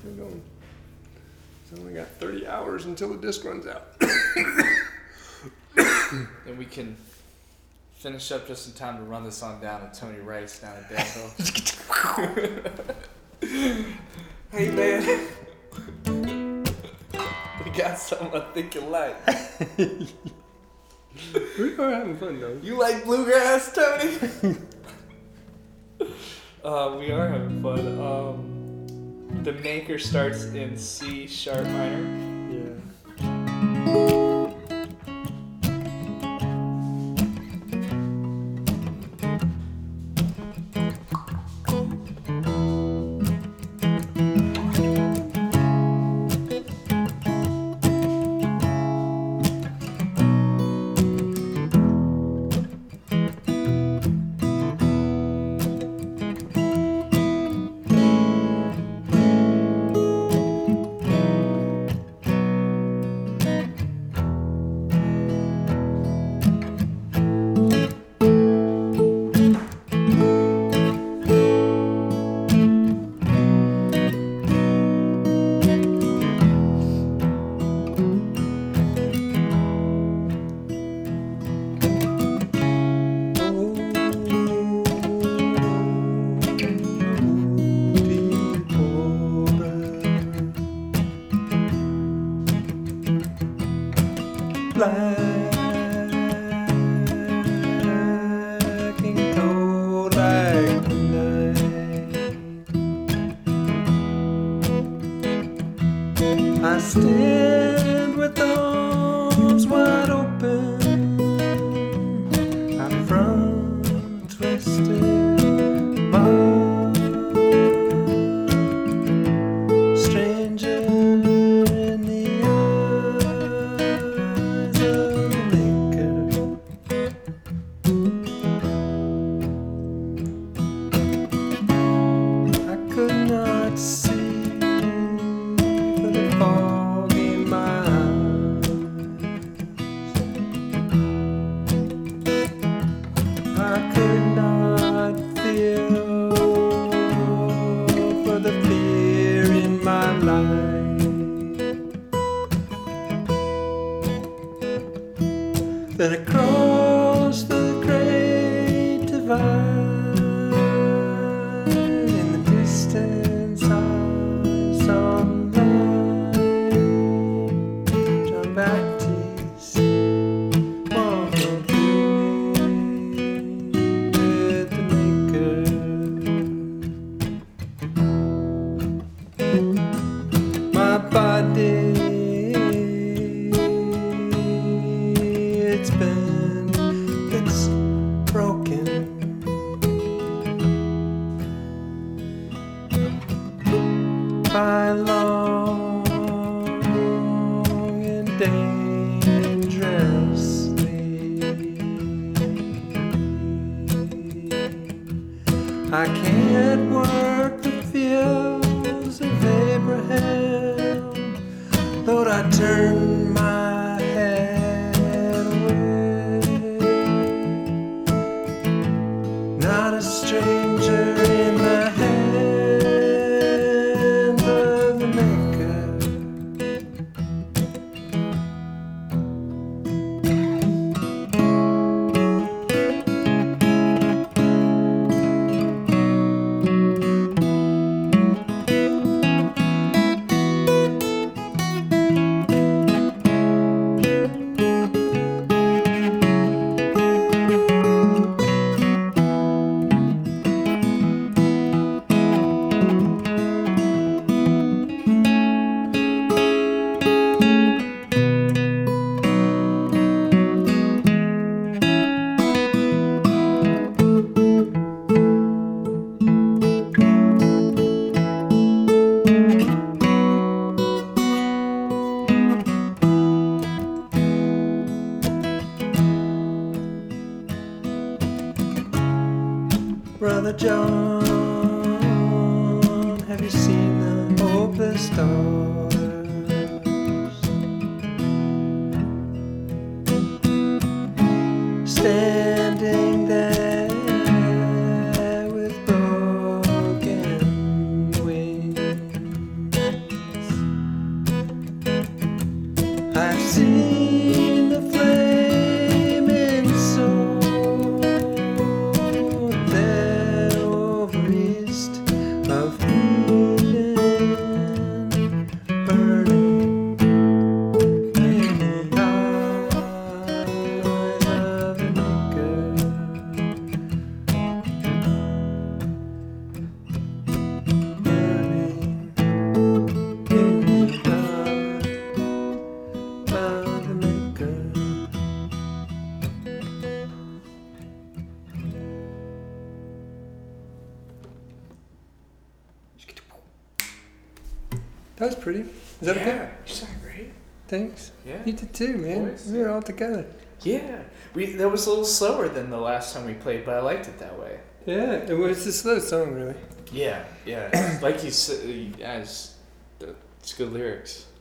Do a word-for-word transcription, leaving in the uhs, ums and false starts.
Keep going. So we got thirty hours until the disc runs out. And we can finish up just in time to run this on down to Tony Rice down at Danville. Hey man, we got something I think you like. We are having fun though. You like bluegrass, Tony? uh, we are having fun. Um, the Maker starts in C sharp minor. Yeah. I stand with arms wide open. I'm from twisted mind, stranger in the eyes of the maker. I could not see fog in my eyes. I could not feel for the fear in my life. Then across the great divide in the distance I saw Baptist walking through me with the Maker. My body, it's been, it's broken. By long dangerously, I can't work the fields of Abraham, though I turn my head away. Not a stranger in the hand of the Maker. Brother John, have you seen the hopeless daughters standing there with broken wings? I've seen the flaming soul there over east of Eden, burning in the eyes of the maker. Burning in the eyes of the maker. That was pretty. Is that okay? Yeah, you sound great. Thanks. Yeah. You did too, man. Voice. We were all together. Yeah, we that was a little slower than the last time we played, but I liked it that way. Yeah, it was a slow song, really. Yeah, yeah. Like you said, as the, it's good lyrics.